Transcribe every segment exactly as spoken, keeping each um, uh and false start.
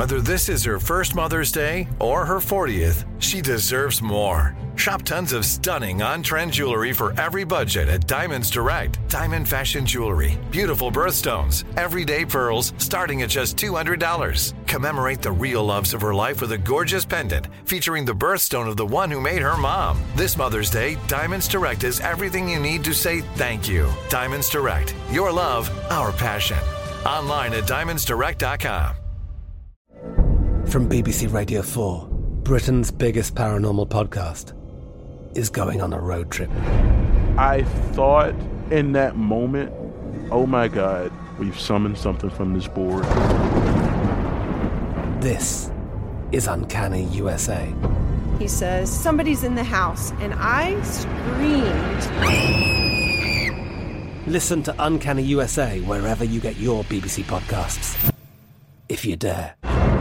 Whether this is her first Mother's Day or her fortieth, she deserves more. Shop tons of stunning on-trend jewelry for every budget at Diamonds Direct. Diamond fashion jewelry, beautiful birthstones, everyday pearls starting at just two hundred dollars. Commemorate the real loves of her life with a gorgeous pendant featuring the birthstone of the one who made her mom. This Mother's Day, Diamonds Direct is everything you need to say thank you. Diamonds Direct, your love, our passion. Online at diamonds direct dot com. From B B C Radio four, Britain's biggest paranormal podcast is going on a road trip. I thought in that moment, oh my God, we've summoned something from this board. This is Uncanny U S A. He says, somebody's in the house, and I screamed. Listen to Uncanny U S A wherever you get your B B C podcasts, if you dare.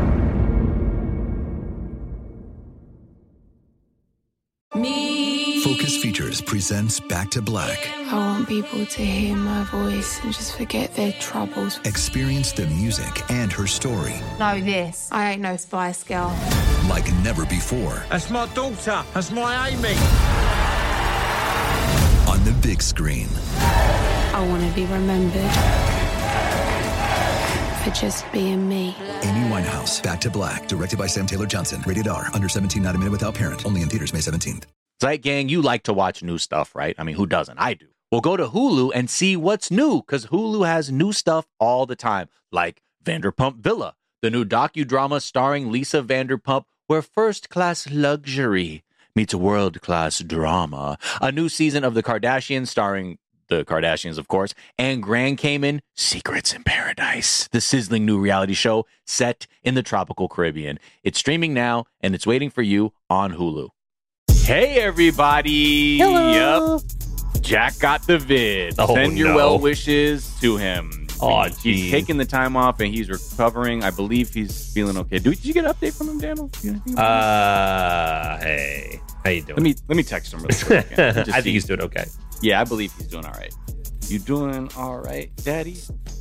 Me. Focus Features presents Back to Black. I want people to hear my voice and just forget their troubles. Experience the music and her story. Know this. I ain't no Spice Girl. Like never before. That's my daughter. That's my Amy. On the big screen. I want to be remembered for just being me. Amy Winehouse, Back to Black, directed by Sam Taylor Johnson. Rated R, under seventeen, not a minute without parent. Only in theaters May seventeenth. Zeit Gang, you like to watch new stuff, right? I mean, who doesn't? I do. Well, go to Hulu and see what's new, because Hulu has new stuff all the time, like Vanderpump Villa, the new docudrama starring Lisa Vanderpump, where first-class luxury meets world-class drama. A new season of The Kardashians starring the Kardashians, of course, and Grand Cayman, Secrets in Paradise, the sizzling new reality show set in the tropical Caribbean. It's streaming now, and it's waiting for you on Hulu. Hey, everybody. Hello. Yep. Jack got the vid. Oh, Send your no. well wishes to him. Oh, he's geez. taking the time off, and he's recovering. I believe he's feeling okay. Did, did you get an update from him, Daniel? Uh, hey. How you doing? Let me, let me text him really quick. Again. I Just think see. he's doing okay. Yeah, I believe he's doing all right. You doing all right, Daddy?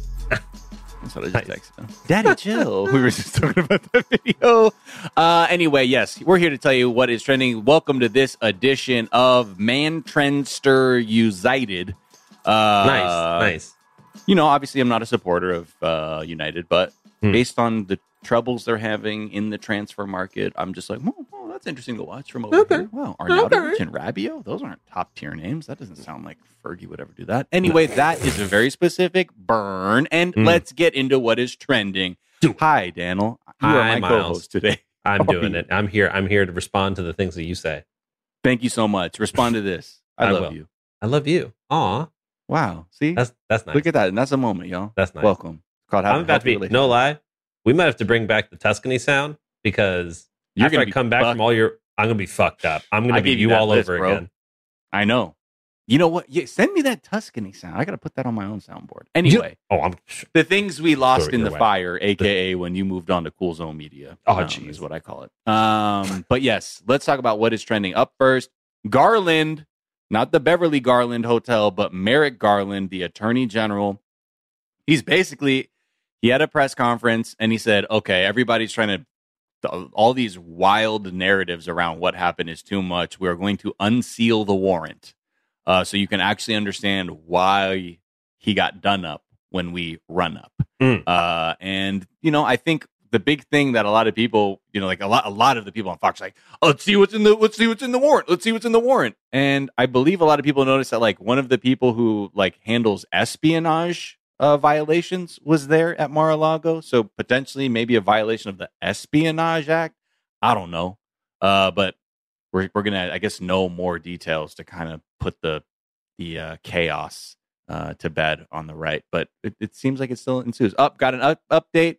That's what I just texted him. Daddy, chill. We were just talking about that video. Uh, anyway, yes, we're here to tell you what is trending. Welcome to this edition of Man Trendster United. Uh, Nice, nice. You know, obviously, I'm not a supporter of uh, United, but Hmm. based on the troubles they're having in the transfer market, I'm just like, oh, oh, that's interesting to watch from over Okay. here. Wow, Arnautovic Okay. and Rabiot, those aren't top tier names. That doesn't sound like Fergie would ever do that. Anyway, that is a very specific burn, and Mm. let's get into what is trending. Do. Hi, Daniel. You are Hi, my Miles. co-host today. I'm How are doing you? it. I'm here. I'm here to respond to the things that you say. Thank you so much. Respond to this. I, I love will. you. I love you. Aw, Wow. See, that's that's nice. look at that, and that's a moment, y'all. That's nice. Welcome. It's called I'm about to be. Healthy No Relationship. lie, we might have to bring back the Tuscany sound because You're after gonna I be come back fucked. from all your, I'm gonna be fucked up. I'm gonna I be gave you you that all list, over bro. again. I know. You know what? Yeah, send me that Tuscany sound. I got to put that on my own soundboard. Anyway, Oh, I'm. the things we lost Throw it in your the way. fire, aka when you moved on to Cool Zone Media. Oh, um, jeez. is what I call it. Um, but yes, let's talk about what is trending. Up first, Garland, not the Beverly Garland Hotel, but Merrick Garland, the Attorney General. He's basically he had a press conference and he said, "Okay, everybody's trying to." All these wild narratives around what happened is too much. We are going to unseal the warrant. Uh, so you can actually understand why he got done up when we run up. Mm. Uh, and, you know, I think the big thing that a lot of people, you know, like a lot, a lot of the people on Fox are like, oh, let's see what's in the, let's see what's in the warrant. Let's see what's in the warrant. And I believe a lot of people noticed that like one of the people who like handles espionage uh, violations was there at Mar-a-Lago. So potentially maybe a violation of the Espionage Act. I don't know. Uh, but we're, we're going to, I guess, know more details to kind of put the, the uh, chaos uh, to bed on the right. But it, it seems like it still ensues. Up, got an up, update.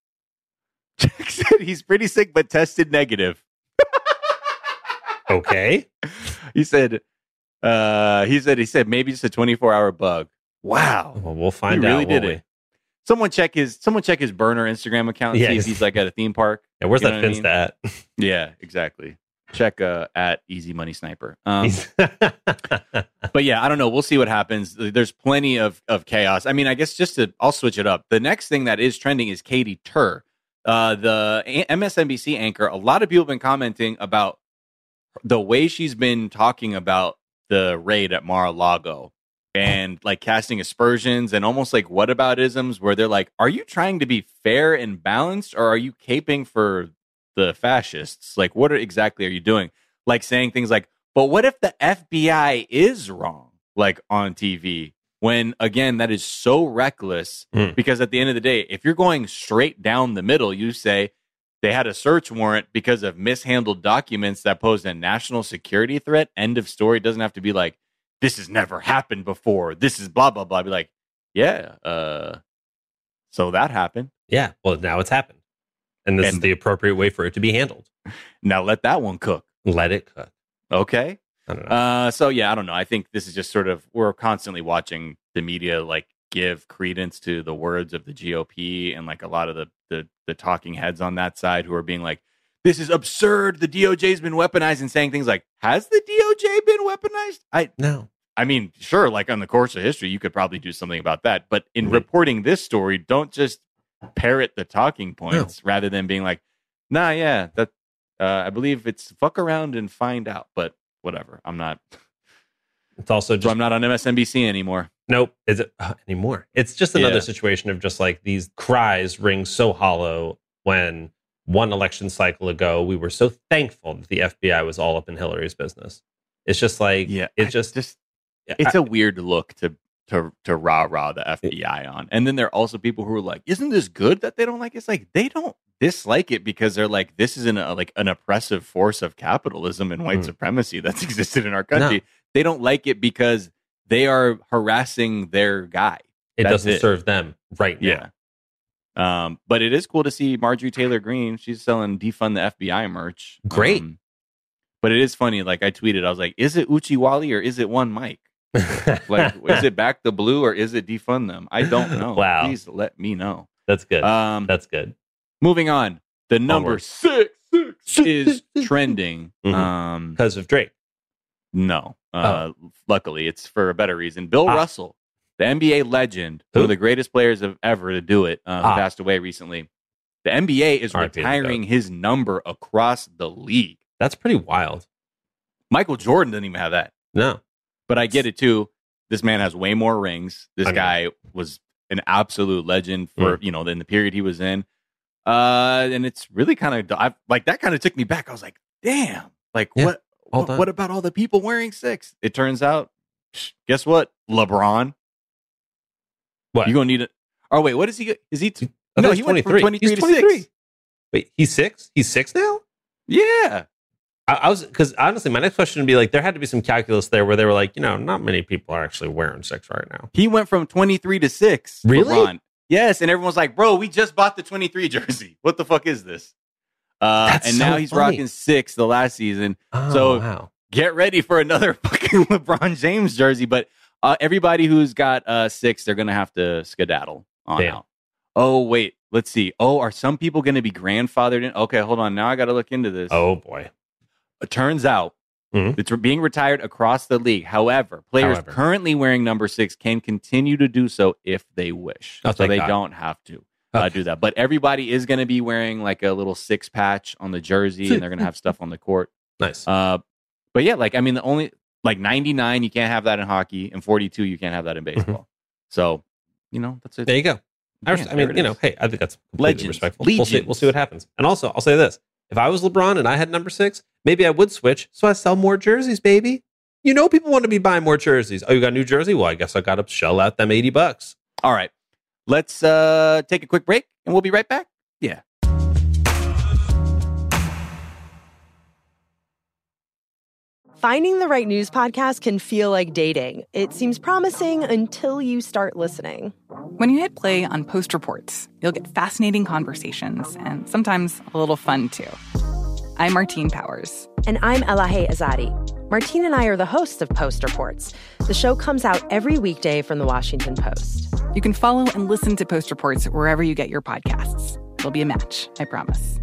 Jack said he's pretty sick, but tested negative. Okay. He said, uh, he said, he said, maybe just a twenty-four hour bug. Wow. Well, we'll find he really out. did won't it. Someone check his, someone check his burner Instagram account and Yeah, see if he's- he's like at a theme park. we? Yeah, where's You that know what I Finsta mean? at? Yeah, exactly. Check uh, at Easy Money Sniper. Um, He's- But yeah, I don't know. We'll see what happens. There's plenty of, of chaos. I mean, I guess just to, I'll switch it up. The next thing that is trending is Katie Tur. Uh, the M S N B C anchor, a lot of people have been commenting about the way she's been talking about the raid at Mar-a-Lago and like casting aspersions and almost like whataboutisms where they're like, are you trying to be fair and balanced or are you caping for the fascists? Like, what are, exactly are you doing? Like saying things like, but what if the F B I is wrong, like on T V? When, again, that is so reckless mm. because at the end of the day, if you're going straight down the middle, you say they had a search warrant because of mishandled documents that posed a national security threat. End of story. It doesn't have to be like, this has never happened before. This is blah, blah, blah. Be like, yeah, uh, so that happened. Yeah, well, now it's happened. And this and, is the appropriate way for it to be handled. Now let that one cook. Let it cook. Okay. I don't know. Uh, so, yeah, I don't know. I think this is just sort of, we're constantly watching the media, like, give credence to the words of the G O P and, like, a lot of the, the, the talking heads on that side who are being like, this is absurd. The D O J's been weaponized and saying things like, has the D O J been weaponized? I No. I mean, sure, like, on the course of history, you could probably do something about that. But in mm-hmm. reporting this story, don't just parrot the talking points no. rather than being like, nah, yeah, that uh, I believe it's fuck around and find out. But whatever. I'm not. It's also just, so I'm not on M S N B C anymore. Nope. Is it uh, anymore? It's just another yeah. situation of just like these cries ring so hollow when one election cycle ago we were so thankful that the F B I was all up in Hillary's business. It's just like yeah, it's just just it's I, a weird look to to to rah rah the F B I on. And then there are also people who are like, isn't this good that they don't like it? It's like they don't dislike it because they're like, this is an uh, like an oppressive force of capitalism and white mm. supremacy that's existed in our country. No. They don't like it because they are harassing their guy. It that's doesn't it. serve them right now. Yeah. Um, but it is cool to see Marjorie Taylor Greene. She's selling defund the F B I merch. Great. Um, but it is funny. Like I tweeted, I was like, is it Uchi Wally or is it one Mike? Like, is it back the blue or is it defund them? I don't know. Wow. Please let me know. That's good. Um, That's good. Moving on. The number Onward. six, six is trending. Mm-hmm. Um, because of Drake. No. Uh, oh. Luckily, it's for a better reason. Bill ah. Russell, the N B A legend, Who? one of the greatest players of ever to do it, uh, ah. passed away recently. The N B A is R I P retiring his number across the league. That's pretty wild. Michael Jordan didn't even have that. No. But I get it, too. This man has way more rings. This I mean, guy was an absolute legend for, mm. you know, in the period he was in. Uh, and it's really kind of, like, that kind of took me back. I was like, damn, like, yeah, what, what, what about all the people wearing six? It turns out, guess what? LeBron. What? You're going to need it. Oh, wait, what is he? Is he? T- no, no, he's he went twenty-three. from twenty-three he's to twenty-three. six. Wait, he's six? He's six now? Yeah. I, I was, because honestly, my next question would be like, there had to be some calculus there where they were like, you know, not many people are actually wearing six right now. He went from twenty-three to six. Really? LeBron. Yes, and everyone's like, bro, we just bought the twenty-three jersey. What the fuck is this? Uh, and so now he's funny. rocking six the last season. Oh, so wow. Get ready for another fucking LeBron James jersey. But uh, everybody who's got uh, six, they're going to have to skedaddle on Damn. out. Oh, wait. Let's see. Oh, are some people going to be grandfathered in? Okay, hold on. Now I got to look into this. Oh, boy. It turns out mm-hmm. it's being retired across the league. However, players However. currently currently wearing number six can continue to do so if they wish. Oh, so they God. don't have to okay. uh, do that. But everybody is going to be wearing like a little six patch on the jersey, and they're going to have stuff on the court. Nice. Uh, but yeah, like, I mean, the only, like ninety-nine, you can't have that in hockey, and forty-two, you can't have that in baseball. Mm-hmm. So, you know, that's it. There you go. I, Man, I mean, you know, hey, I think that's completely Legends. respectful. Legions. We'll see, we'll see what happens. And also, I'll say this. If I was LeBron and I had number six, maybe I would switch so I sell more jerseys, baby. You know people want to be buying more jerseys. Oh, you got a new jersey? Well, I guess I got to shell out them eighty bucks. All right. Let's uh, take a quick break, and we'll be right back. Yeah. Finding the right news podcast can feel like dating. It seems promising until you start listening. When you hit play on Post Reports, you'll get fascinating conversations and sometimes a little fun, too. I'm Martine Powers. And I'm Elahe Azadi. Martine and I are the hosts of Post Reports. The show comes out every weekday from the Washington Post. You can follow and listen to Post Reports wherever you get your podcasts. It'll be a match, I promise.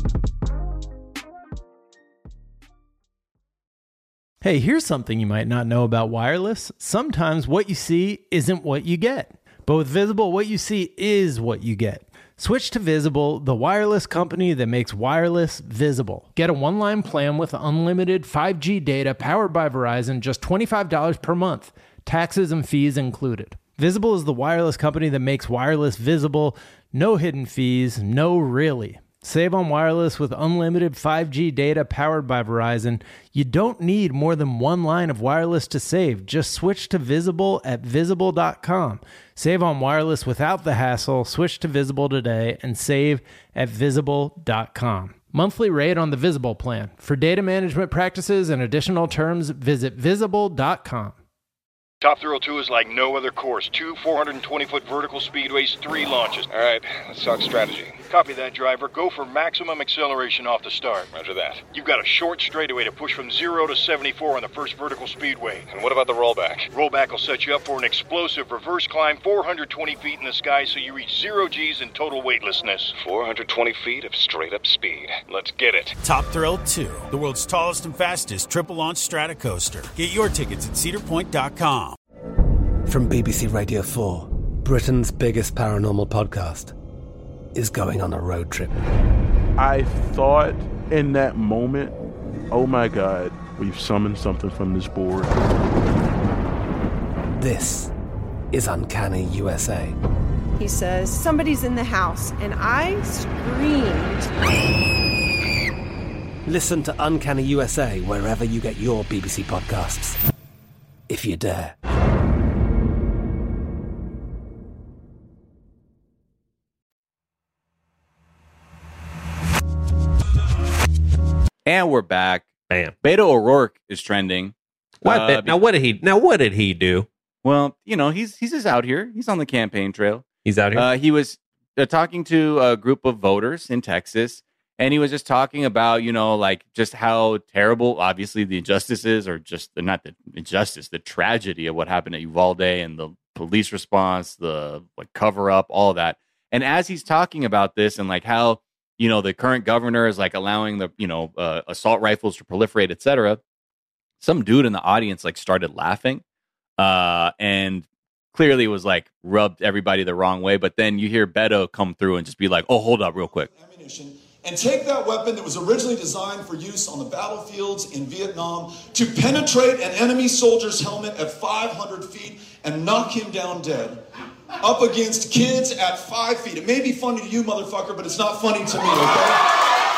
Hey, here's something you might not know about wireless. Sometimes what you see isn't what you get. But with Visible, what you see is what you get. Switch to Visible, the wireless company that makes wireless visible. Get a one-line plan with unlimited five G data powered by Verizon, just twenty-five dollars per month, taxes and fees included. Visible is the wireless company that makes wireless visible. No hidden fees, no really. Save on wireless with unlimited five G data powered by Verizon. You don't need more than one line of wireless to save. Just switch to Visible at visible dot com. Save on wireless without the hassle. Switch to Visible today and save at visible dot com. Monthly rate on the Visible plan. For data management practices and additional terms, visit visible dot com. Top Thrill two is like no other course. Two four hundred twenty foot vertical speedways, three launches. All right, let's talk strategy. Copy that, driver. Go for maximum acceleration off the start. Roger that. You've got a short straightaway to push from zero to seventy-four on the first vertical speedway. And what about the rollback? Rollback will set you up for an explosive reverse climb four hundred twenty feet in the sky so you reach zero G's in total weightlessness. four hundred twenty feet of straight-up speed. Let's get it. Top Thrill two, the world's tallest and fastest triple-launch strata coaster. Get your tickets at cedar point dot com. From B B C Radio four, Britain's biggest paranormal podcast is going on a road trip. I thought in that moment, oh my God, we've summoned something from this board. This is Uncanny U S A. He says, somebody's in the house, and I screamed. Listen to Uncanny U S A wherever you get your B B C podcasts, if you dare. And we're back. Bam. Beto O'Rourke is trending. What? Uh, now what did he? Now what did he do? Well, you know, he's he's just out here. He's on the campaign trail. He's out here. Uh, he was uh, talking to a group of voters in Texas, and he was just talking about, you know, like just how terrible, obviously, the injustices, or just not the injustice, the tragedy of what happened at Uvalde and the police response, the like cover up, all of that. And as he's talking about this and like how, you know, the current governor is like allowing the, you know, uh, assault rifles to proliferate, et cetera. Some dude in the audience like started laughing uh, and clearly was like rubbed everybody the wrong way. But then you hear Beto come through and just be like, oh, hold up real quick. Ammunition, and take that weapon that was originally designed for use on the battlefields in Vietnam to penetrate an enemy soldier's helmet at five hundred feet and knock him down dead. Up against kids at five feet. It may be funny to you, motherfucker, but it's not funny to me, okay?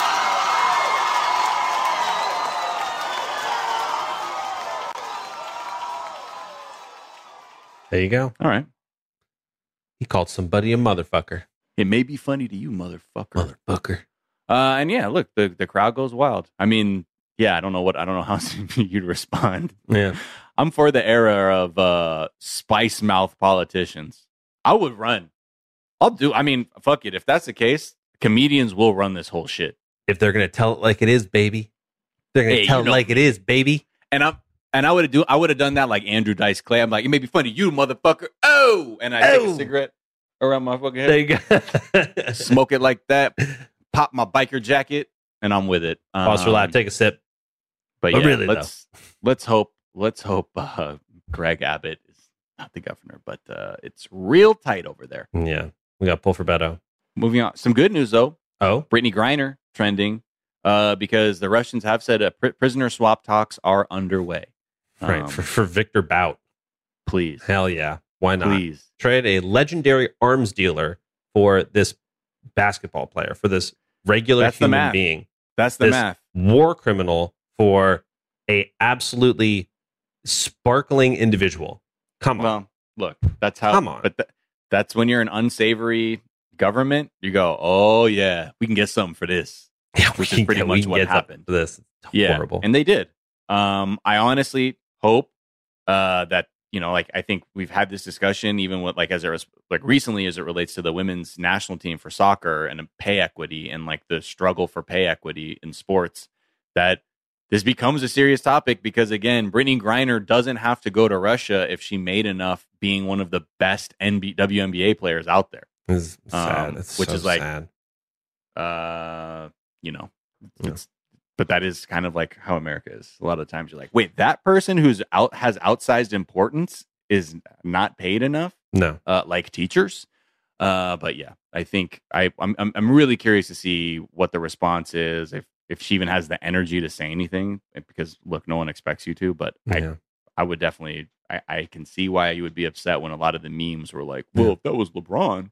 There you go. All right. He called somebody a motherfucker. It may be funny to you, motherfucker. Motherfucker. Uh, and yeah, look, the, the crowd goes wild. I mean, yeah, I don't know what, I don't know how you'd respond. Yeah. I'm for the era of uh, spice mouth politicians. I would run. I'll do. I mean, fuck it. If that's the case, comedians will run this whole shit. If they're gonna tell it like it is, baby, they're gonna Hey, tell you know it like me. it is, baby. And I'm and I would have do. I would have done that like Andrew Dice Clay. I'm like, it may be funny, you motherfucker. Oh, and I take Oh. a cigarette around my fucking head. There you go. Smoke it like that. Pop my biker jacket, and I'm with it. Pause for Um, live. Take a sip. But But yeah, really, let's let's hope let's hope uh, Greg Abbott is not the governor, but uh, it's real tight over there. Yeah, we got to pull for Beto. Moving on, some good news though. Oh, Brittany Griner trending uh, because the Russians have said uh, pr- prisoner swap talks are underway. Right Um, for, for Victor Bout. Please, hell yeah, why not? Please trade a legendary arms dealer for this basketball player, for this regular That's the human math. being. That's the this math. War criminal for a absolutely sparkling individual. Come on. Well, look, that's how. Come on. But th- that's when you're an unsavory government. You go, oh yeah, we can get something for this, Yeah, which we is pretty can- we much can what get something happened. for this. It's Yeah, horrible. and they did. Um, I honestly hope uh, that you know, like I think we've had this discussion even with like as it was like recently as it relates to the women's national team for soccer and pay equity and like the struggle for pay equity in sports, that this becomes a serious topic because again, Brittany Griner doesn't have to go to Russia if she made enough being one of the best N B A, W N B A players out there. It's sad. Um, It's which so is like, sad. uh, you know, it's, but that is kind of like how America is. A lot of times you're like, wait, that person who's out has outsized importance is not paid enough. No, uh, like teachers. Uh, but yeah, I think I I'm I'm I'm really curious to see what the response is, if if she even has the energy to say anything, because look, no one expects you to, but Yeah. I I would definitely I, I can see why you would be upset when a lot of the memes were like, well, if that was LeBron.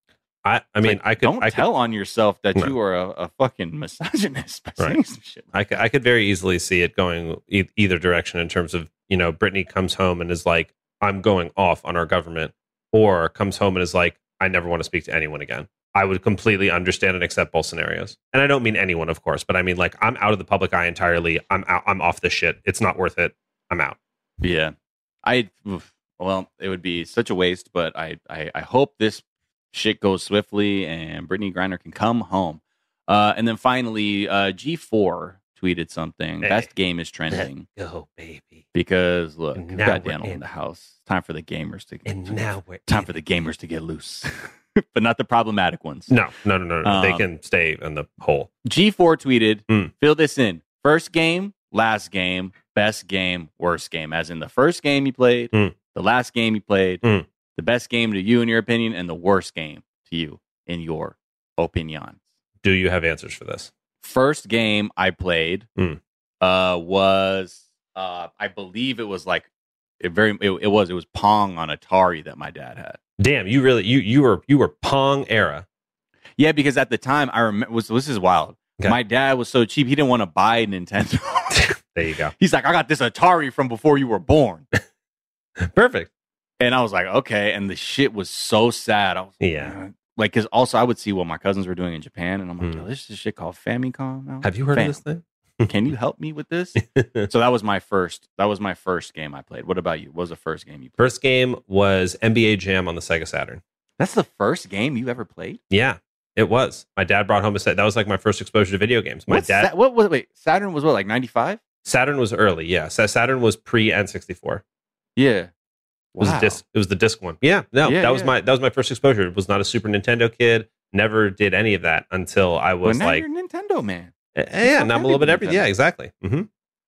I, I mean, Like, I could don't I tell could, on yourself that No. you are a, a fucking misogynist by saying Right. some shit. I could, I could very easily see it going e- either direction in terms of, you know, Britney comes home and is like, I'm going off on our government, or comes home and is like, I never want to speak to anyone again. I would completely understand and accept both scenarios. And I don't mean anyone, of course, but I mean, like, I'm out of the public eye entirely. I'm out, I'm off this shit. It's not worth it. I'm out. Yeah. I, oof, well, it would be such a waste, but I, I, I hope this shit goes swiftly and Brittany Griner can come home. Uh, and then finally, uh, G four tweeted something. Hey, Best game is trending. Go, baby. Because look, And we've now got we're Daniel in in. the house. It's time for the gamers to get And now we're time in. for the gamers to get loose. But not the problematic ones. No, no, no, no. no. they Um, can stay in the hole. G four tweeted, Mm. fill this in. First game, last game, best game, worst game. As in the first game you played, Mm. the last game you played, Mm. the best game to you in your opinion, and the worst game to you in your opinion. Do you have answers for this? First game I played Mm. uh, was, uh, I believe it was like, it very, it, it was, it was Pong on Atari that my dad had. Damn, you really you you were you were Pong era. Yeah, because at the time I remember, was this is wild. Okay. My dad was so cheap, he didn't want to buy a Nintendo. There you go. He's like, I got this Atari from before you were born. Perfect. And I was like, okay. And the shit was so sad. I was like, Yeah. "Man." Like, because also I would see what my cousins were doing in Japan, and I'm like, Hmm. yo, this is this shit called Famicom now. Have you heard Fam, of this thing? Can you help me with this? So that was my first. That was my first game I played. What about you? What was the first game you played? First game was N B A Jam on the Sega Saturn. That's the first game you ever played. Yeah, it was. My dad brought home a set. That was like my first exposure to video games. My What's dad. Sa- what was wait? Saturn was what, like ninety-five? Saturn was early. Yeah, Sa- Saturn was pre N sixty-four. Yeah. It was Wow. a disc. It was the disc one. Yeah, no, Yeah, that was yeah. my that was my first exposure. Was not a Super Nintendo kid. Never did any of that until I Well, was now like, you're a Nintendo man. eh, yeah, now I'm a little bit everything. Nintendo. Yeah, exactly. hmm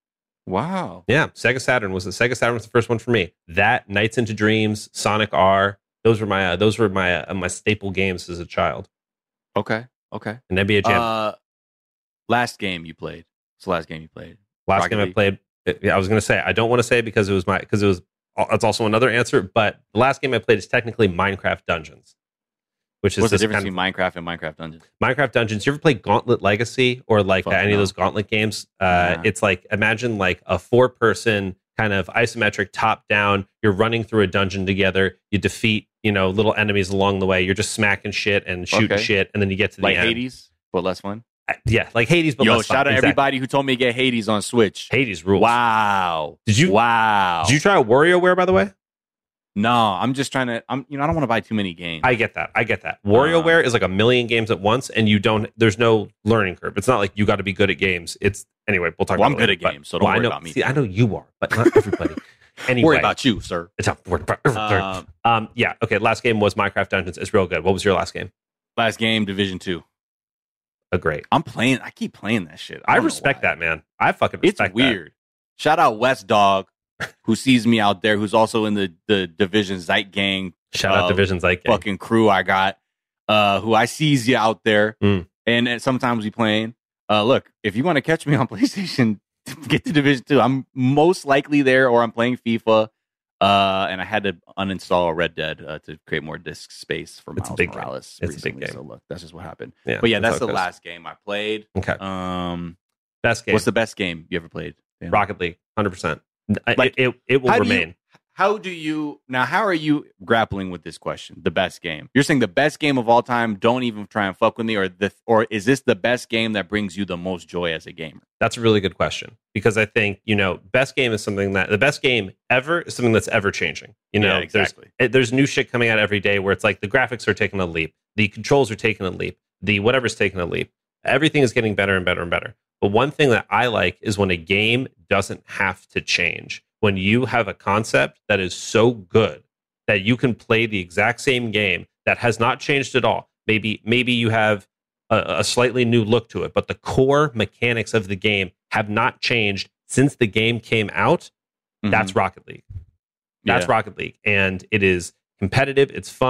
Wow. Yeah, Sega Saturn was the Sega Saturn was the first one for me. That, Nights into Dreams, Sonic R. Those were my uh, those were my uh, my staple games as a child. Okay. Okay. And N B A Jam. Uh, last game you played. What's the last game you played? Last Rocket game I League? played. Yeah, I was going to say I don't want to say it because it was my because it was. That's also another answer. But the last game I played is technically Minecraft Dungeons, which is What's the this difference kind of- between Minecraft and Minecraft Dungeons? Minecraft Dungeons. You ever play Gauntlet Legacy or like Fuck uh, any no. of those Gauntlet games? Uh, Nah. It's like imagine like a four person kind of isometric top down. You're running through a dungeon together. You defeat you know little enemies along the way. You're just smacking shit and shooting Okay. shit, and then you get to the Like end. Hades, but less fun. Uh, Yeah, like Hades, but Yo, less fun. shout out Exactly. everybody who told me to get Hades on Switch. Hades rules. Wow. Did you? Wow. Did you try WarioWare by the way? No, I'm just trying to. I'm. You know, I don't want to buy too many games. I get that. I get that. WarioWare is like a million games at once, and you don't. There's no learning curve. It's not like you got to be good at games. It's anyway. We'll talk. Well, about I'm it good later, at but- games, so don't well, I worry know, about me. See, I know you are, but not everybody. Anyway, Worry about you, sir. It's not worry about everybody. Um, Um, yeah. Okay. Last game was Minecraft Dungeons. It's real good. What was your last game? Last game, Division Two. A great. I'm playing. I keep playing that shit. I, don't know respect why. that, man. I fucking It's respect weird. Shout out West Dog, who sees me out there, who's also in the the Division Zeit gang. that. Shout out uh, Division Zeit gang. Fucking crew I got, uh, who I sees you out there, Mm. and, and sometimes we playing. Uh, look, if you want to catch me on PlayStation, get to Division Two. I'm most likely there, or I'm playing FIFA. Uh, and I had to uninstall Red Dead uh, to create more disk space for It's a Miles big game. Morales. It's a big recently. game. So look, that's just what happened. Yeah, but yeah, that's that's, how the it goes. last game I played. Okay. Um, Best game. what's the best game you ever played? Dan? Rocket League? Hundred percent. Like, It, it, it will how do you- remain. How do you now? How are you grappling with this question? The best game. You're saying the best game of all time. Don't even try and fuck with me, or the or is this the best game that brings you the most joy as a gamer? That's a really good question because I think you know, best game is something that the best game ever is something that's ever changing. You know, Yeah, exactly. There's, it, there's new shit coming out every day where it's like the graphics are taking a leap, the controls are taking a leap, the whatever's taking a leap. Everything is getting better and better and better. But one thing that I like is when a game doesn't have to change. When you have a concept that is so good that you can play the exact same game that has not changed at all. Maybe maybe you have a, a slightly new look to it, but the core mechanics of the game have not changed since the game came out. Mhm. That's Rocket League. That's Yeah. Rocket League. And it is competitive. It's fun.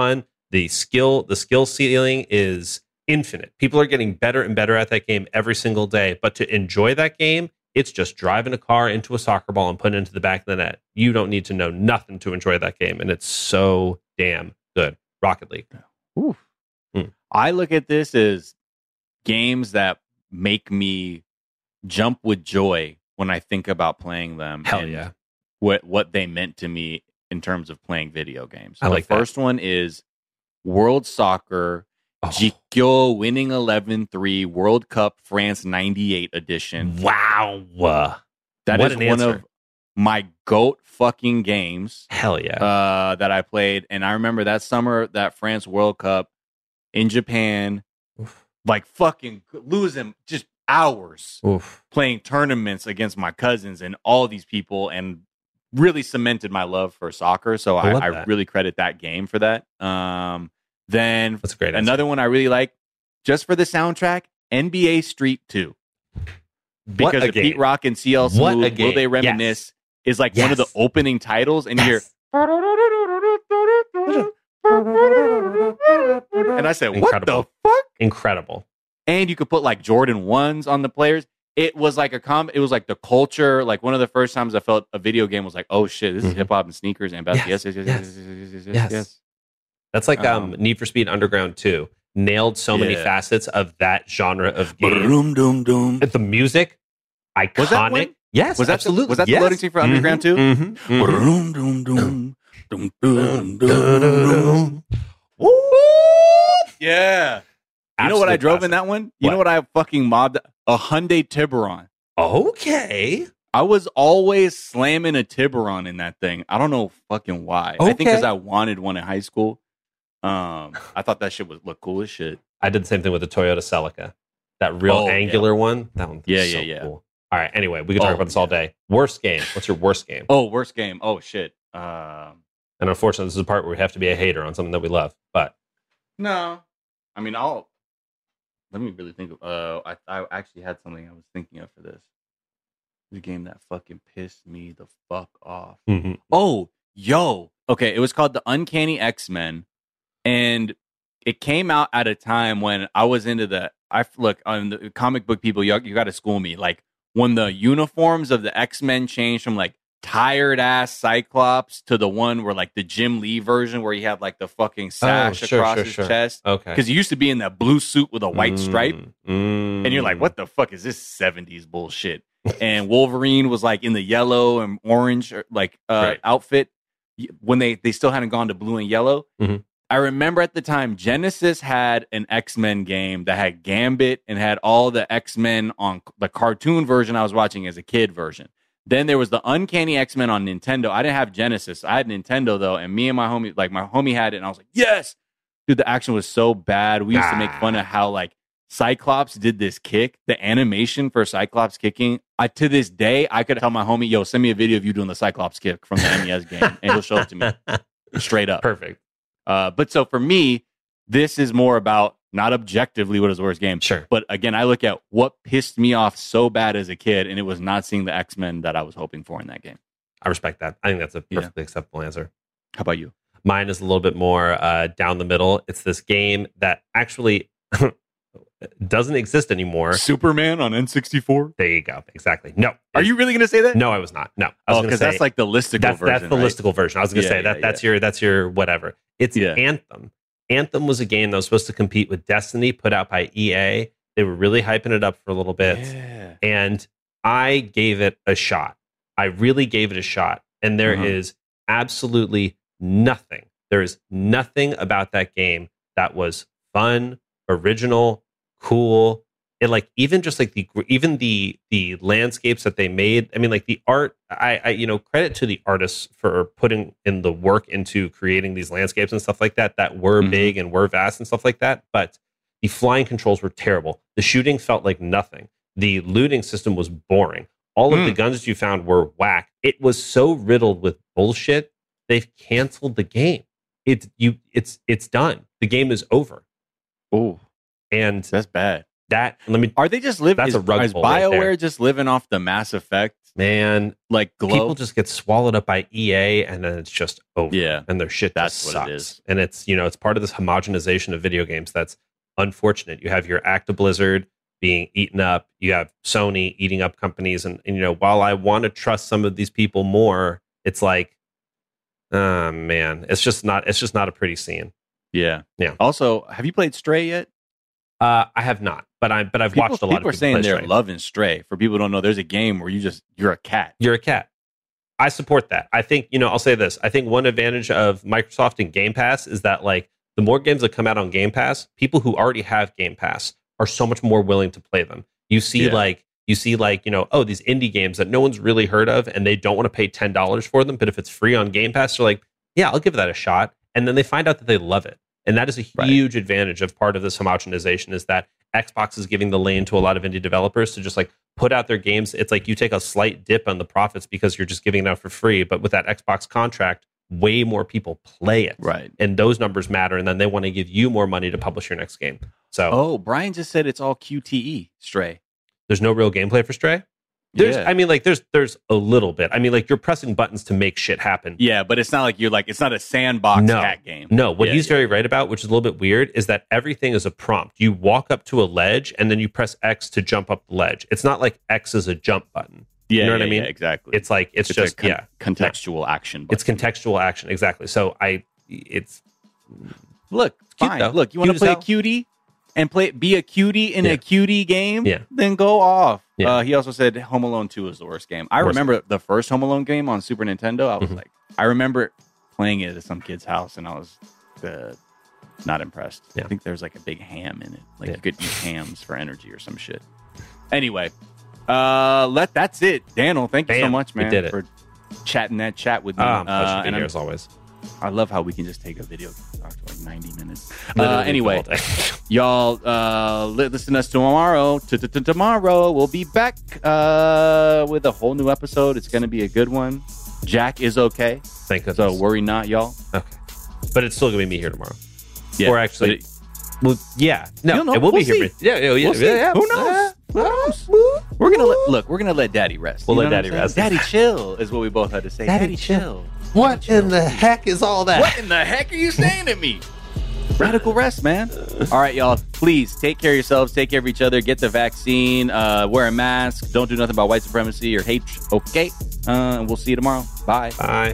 The skill, the skill ceiling is infinite. People are getting better and better at that game every single day. But to enjoy that game, it's just driving a car into a soccer ball and putting it into the back of the net. You don't need to know nothing to enjoy that game. And it's so damn good. Rocket League. Ooh. Hmm. I look at this as games that make me jump with joy when I think about playing them. Hell and yeah. What, what they meant to me in terms of playing video games. I the like that. first one is World Soccer Oh. Jikyo winning eleven three World Cup France ninety-eight edition. Wow. That What is an one answer. of my GOAT fucking games. Hell yeah. Uh, that I played. And I remember that summer, that France World Cup in Japan, Oof. like fucking losing just hours Oof. playing tournaments against my cousins and all these people, and really cemented my love for soccer. So I I, love I that. really credit that game for that. Um, then That's a great answer. another one I really like, just for the soundtrack, N B A Street two. What Because a of game. Pete Rock and C L What a Smooth, game. Will They Reminisce, is like one of the Yes. opening titles, and you Yes. hear, and I said, what Incredible. the fuck? Incredible. And you could put like Jordan ones on the players. It was like a com. It was like the culture. Like one of the first times I felt a video game was like, oh shit, this is Mhm. hip hop and sneakers and basketball. Yes, Yes, yes, yes, yes, yes, yes, yes, yes, yes, yes. yes. That's like um, Um, Need for Speed Underground two. Nailed so many Yeah. facets of that genre of game. Boom, doom, doom. The music, iconic. Was that one? Yes, Was that absolutely. The, was that yes. the loading screen for Underground two? Mhm, mhm, mhm. Boom, doom, doom, doom, doom, doom. Yeah. You know what I Absolute drove classic. in that one? You What? know what I fucking mobbed? A Hyundai Tiburon. Okay. I was always slamming a Tiburon in that thing. I don't know fucking why. I think Okay. because I wanted one in high school. Um, I thought that shit would look cool as shit. I did the same thing with the Toyota Celica. That real Oh, yeah. angular one. That one was Yeah, so yeah, yeah. cool. All right. Anyway, we can talk Oh, about this all day. Worst game. What's your worst game? Oh, worst game. Oh shit. Um, And unfortunately, this is the part where we have to be a hater on something that we love. But no. I mean, I'll. Let me really think of. Uh, I I actually had something I was thinking of for this. The game that fucking pissed me the fuck off. Mhm. Oh, yo. Okay, it was called the Uncanny X-Men, and it came out at a time when I was into the. I look on the comic book people. You you got to school me. Like when the uniforms of the X-Men changed from like tired ass Cyclops to the one where like the Jim Lee version where he had like the fucking sash Oh, sure, across sure, his sure. chest. Okay. Because he used to be in that blue suit with a white stripe. Mm, And you're like, what the fuck is this seventies bullshit? And Wolverine was like in the yellow and orange like uh, Right. outfit when they, they still hadn't gone to blue and yellow. Mhm. I remember at the time, Genesis had an X-Men game that had Gambit and had all the X-Men on the cartoon version I was watching as a kid version. Then there was the Uncanny X-Men on Nintendo. I didn't have Genesis. I had Nintendo though, and me and my homie, like my homie had it, and I was like, yes! Dude, the action was so bad. We used to make fun of how like Cyclops did this kick, the animation for Cyclops kicking. I to this day, I could tell my homie, yo, send me a video of you doing the Cyclops kick from the N E S game, and he'll show it to me straight up. Perfect. Uh, but so for me, this is more about not objectively what is the worst game. Sure. But again, I look at what pissed me off so bad as a kid, and it was not seeing the X-Men that I was hoping for in that game. I respect that. I think that's a Yeah. perfectly acceptable answer. How about you? Mine is a little bit more uh, down the middle. It's this game that actually doesn't exist anymore. Superman on N sixty-four? There you go. Exactly. No. Are you really going to say that? No, I was not. No. I was Oh, going to because say that's like the listicle that's, version. that's the right? listicle version. I was going to Yeah, say that yeah, that's yeah. your that's your whatever. It's Yeah. Anthem. Anthem was a game that was supposed to compete with Destiny, put out by E A. They were really hyping it up for a little bit. Yeah. And I gave it a shot. I really gave it a shot. And there is Uh-huh. absolutely nothing. There is nothing about that game that was fun, original, cool. It like even just like the even the the landscapes that they made. I mean, like the art. I, I you know credit to the artists for putting in the work into creating these landscapes and stuff like that that were Mhm. big and were vast and stuff like that. But the flying controls were terrible. The shooting felt like nothing. The looting system was boring. All of Mm. the guns that you found were whack. It was so riddled with bullshit. They've canceled the game. It's you. It's it's done. The game is over. Oh, And that's bad. that let me. Are they just living? That's is, a rug is pull right BioWare there. just living off the Mass Effect Man, like Glow. People just get swallowed up by E A, and then it's just over. Yeah, and their shit that's just what sucks. it is. And it's you know it's part of this homogenization of video games that's unfortunate. You have your Acta Blizzard being eaten up. You have Sony eating up companies, and, and you know while I want to trust some of these people more, it's like, oh man, it's just not. It's just not a pretty scene. Yeah, yeah. Also, have you played Stray yet? Uh, I have not, but I but I've people, watched a lot people of people are saying play they're Stray. loving Stray. For people who don't know, there's a game where you just you're a cat. You're a cat. I support that. I think, you know, I'll say this. I think one advantage of Microsoft and Game Pass is that, like, the more games that come out on Game Pass, people who already have Game Pass are so much more willing to play them. You see, Yeah. like, you see, like, you know, oh, these indie games that no one's really heard of, and they don't want to pay ten dollars for them, but if it's free on Game Pass, they're like, yeah, I'll give that a shot. And then they find out that they love it. And that is a huge right. advantage of part of this homogenization, is that Xbox is giving the lane to a lot of indie developers to just like put out their games. It's like you take a slight dip on the profits because you're just giving it out for free. But with that Xbox contract, way more people play it. Right. And those numbers matter. And then they want to give you more money to publish your next game. So, oh, Brian just said it's all Q T E, Stray. There's no real gameplay for Stray? There's, yeah. I mean, like, there's there's a little bit. I mean, like, you're pressing buttons to make shit happen. Yeah, but it's not like you're like, it's not a sandbox no, cat game. No, what yeah, he's yeah. very right about, which is a little bit weird, is that everything is a prompt. You walk up to a ledge and then you press X to jump up the ledge. It's not like X is a jump button. Yeah, you know what yeah, I mean? Yeah, exactly. It's like, it's, it's just, a con- yeah. contextual no. action button. It's contextual action, exactly. So I, it's... Look, cute, fine. though. Look, you want to Cute play as a hell. cutie and play be a cutie in Yeah. a cutie game? Yeah. Then go off. Yeah. Uh, he also said Home Alone two is the worst game. I Worst remember the first Home Alone game on Super Nintendo. I was Mhm. like, I remember playing it at some kid's house, and I was uh, not impressed. Yeah. I think there's like a big ham in it. Like Yeah. you could eat hams for energy or some shit. Anyway, uh, let that's it. Daniel, thank you so Bam. much, We man, did it. for chatting that chat with me. Ah, pleasure Uh, to be and here I'm- as always. I love how we can just take a video talk for like ninety minutes. Literally Uh, anyway, all day. y'all uh, li- listen to us tomorrow. Tomorrow we'll be back uh, with a whole new episode. It's going to be a good one. Jack is okay, Thank goodness. so worry not, y'all. Okay. But it's still going to be me here tomorrow. Yeah, or actually, but it- well, yeah. No, You know, it will we'll be here. see. Yeah, yeah, yeah. We'll see. yeah, yeah. Who knows? Who knows? We're gonna let, look. We're gonna let Daddy rest. We'll You let know what Daddy I'm rest. saying? Daddy chill is what we both had to say. Daddy Daddy chill. What in the heck is all that? What in the heck are you saying to me? Radical rest, man. All right, y'all. Please take care of yourselves. Take care of each other. Get the vaccine. Uh, wear a mask. Don't do nothing about white supremacy or hate. Okay. Uh, and we'll see you tomorrow. Bye. Bye.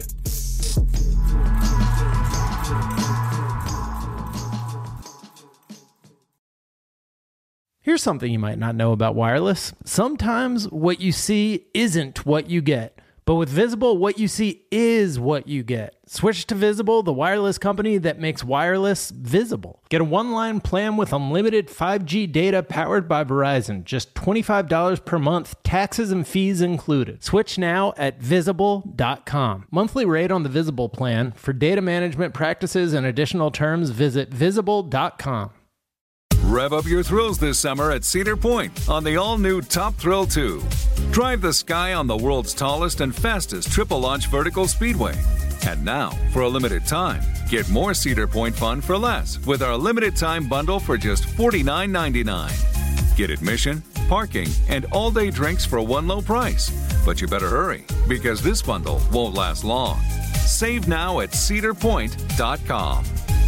Here's something you might not know about wireless. Sometimes what you see isn't what you get. But with Visible, what you see is what you get. Switch to Visible, the wireless company that makes wireless visible. Get a one-line plan with unlimited five G data powered by Verizon. Just twenty-five dollars per month, taxes and fees included. Switch now at visible dot com. Monthly rate on the Visible plan. For data management practices and additional terms, visit visible dot com. Rev up your thrills this summer at Cedar Point on the all-new Top Thrill two. Drive the sky on the world's tallest and fastest triple-launch vertical speedway. And now, for a limited time, get more Cedar Point fun for less with our limited-time bundle for just forty-nine ninety-nine. Get admission, parking, and all-day drinks for one low price. But you better hurry, because this bundle won't last long. Save now at cedar point dot com.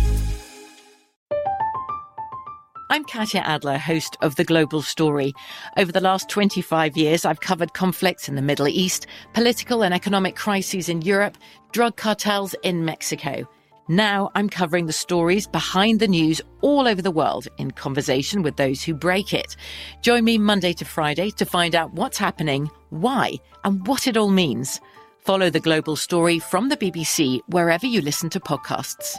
I'm Katya Adler, host of The Global Story. Over the last twenty-five years, I've covered conflicts in the Middle East, political and economic crises in Europe, drug cartels in Mexico. Now I'm covering the stories behind the news all over the world in conversation with those who break it. Join me Monday to Friday to find out what's happening, why, and what it all means. Follow The Global Story from the B B C wherever you listen to podcasts.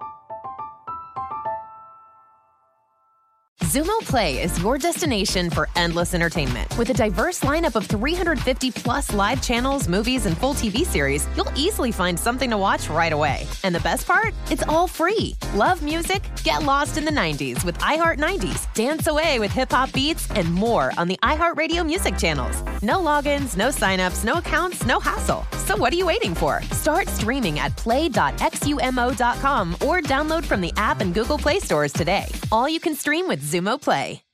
Xumo Play is your destination for endless entertainment. With a diverse lineup of three hundred fifty plus live channels, movies, and full T V series, you'll easily find something to watch right away. And the best part? It's all free. Love music? Get lost in the nineties with iHeart nineties, dance away with hip-hop beats, and more on the iHeartRadio music channels. No logins, no signups, no accounts, no hassle. So what are you waiting for? Start streaming at play dot xumo dot com or download from the app and Google Play stores today. All you can stream with Xumo Play.